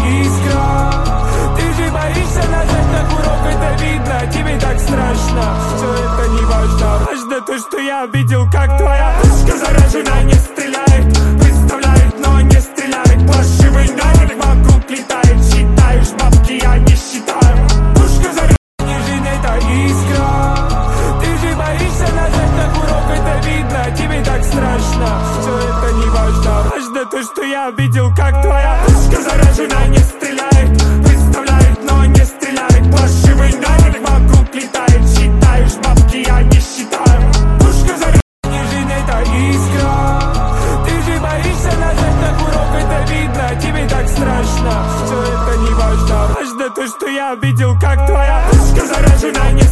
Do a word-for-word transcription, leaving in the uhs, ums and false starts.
искра. Ты же боишься нажать на курок, это видно, тебе так страшно. Все это не важно, важно то, что я видел, как твоя пушка заражена. Не стреляет, представляет, но не стреляет. Плашивый навык вокруг летает. Считаешь бабки, я не считаю. Пушка заражена, жизнь это искра. Ты же боишься нажать на курок, это видно, тебе так страшно. Все это не важно, важно то, что я видел, как твоя пушка заражена. Не стреляет, представляет, но не стреляет. Плашивый навык вокруг летает. Считаешь бабки, я не считаю. Пушка заражена, жизнь это искра. Ты же боишься нажать на курок, это видно, тебе так страшно. Все это не важно, важно то, что я видел, как твоя пушка заражена. Не